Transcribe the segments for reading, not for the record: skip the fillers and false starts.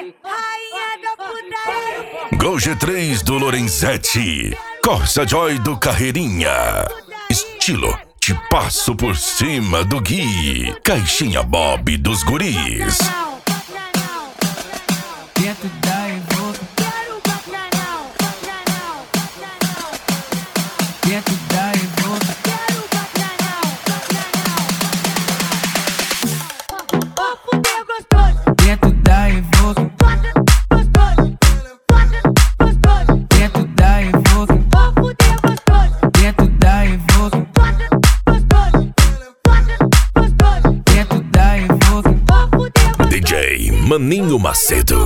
Rainha da putaria. Gol G3 do Lorenzetti, Corsa Joy do Carreirinha, estilo Te Passo Por Cima do Gui, Caixinha Bob dos Guris. Dentro da Evoque, dentro da Evoque, dentro da Evoque, dentro da Evoque, dentro da Evoque, dentro da Evoque. DJ Maninho Macedo.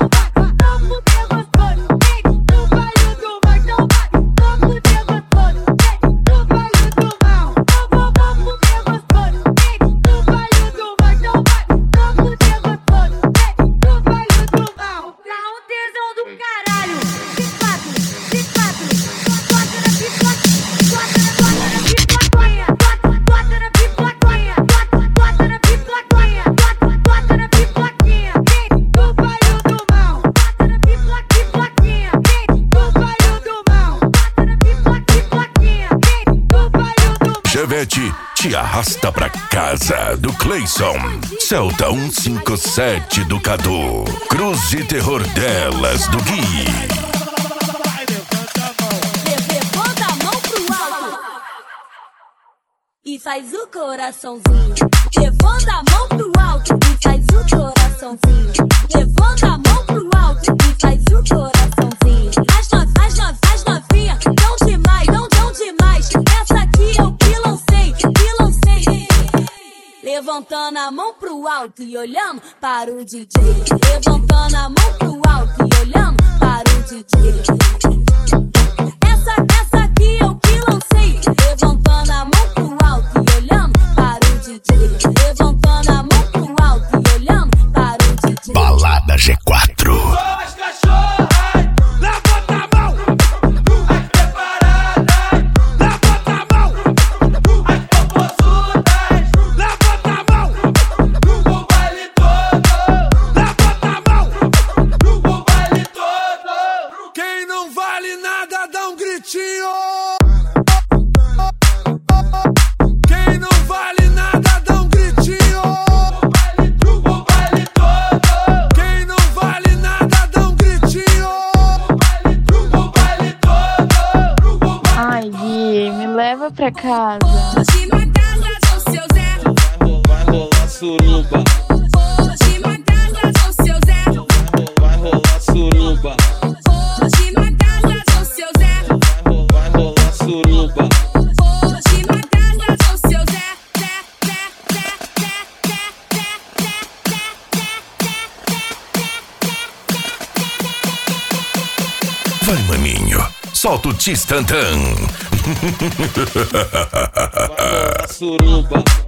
Chevette te arrasta pra casa do Cleison, Celta 157 do Cadu, Cruze Terror delas do Gui. Levanta a mão pro alto e faz o coraçãozinho. Levanta a mão pro alto e faz o coraçãozinho. Levanta a mão pro alto e faz o coraçãozinho. As novinhas dão demais, dão demais. Essa aqui eu que lancei. Levantando a mão pro alto e olhando para o DJ. Levantando a mão pro alto e olhando para o DJ. Essa aqui eu que lancei. Levantando a mão pro alto e olhando para o DJ. Levantando a mão pro alto e olhando para o DJ. Balada G4. As cachorras, levanta a mão. As preparadas, levanta a mão. As popozudas, levanta a mão. No baile todo, levanta a mão. No baile todo. Quem não vale nada dá um gritinho. Quem não vale nada dá um gritinho. No baile todo. Quem não vale nada dá um gritinho. No baile todo. Ai, Gui, me leva pra casa. Hoje na casa do seu Zé. Vai rolar suruba. Hoje na casa do seu Zé. Vai rolar suruba. Hoje na casa do seu Zé. Vai rolar suruba. Hoje na casa do seu Zé. Vai, maninho, solta o tistantã. Vai rolar suruba.